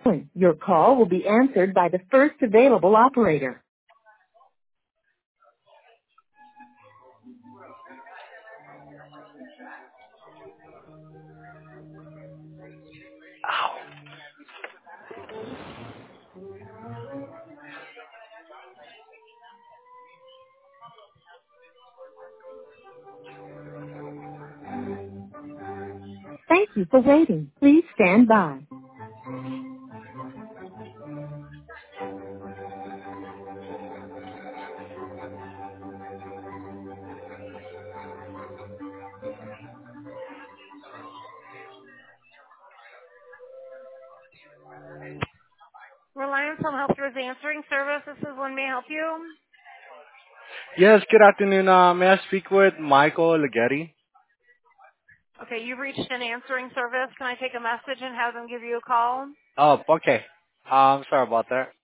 Your call will be answered by the first available operator. Thank you for waiting. Please stand by. Reliance on Healthcare is answering service. This is when may I help you? Yes, good afternoon. May I speak with Michael Leggetti? Okay, you've reached an answering service. Can I take a message and have them give you a call? Oh, okay. Sorry about that.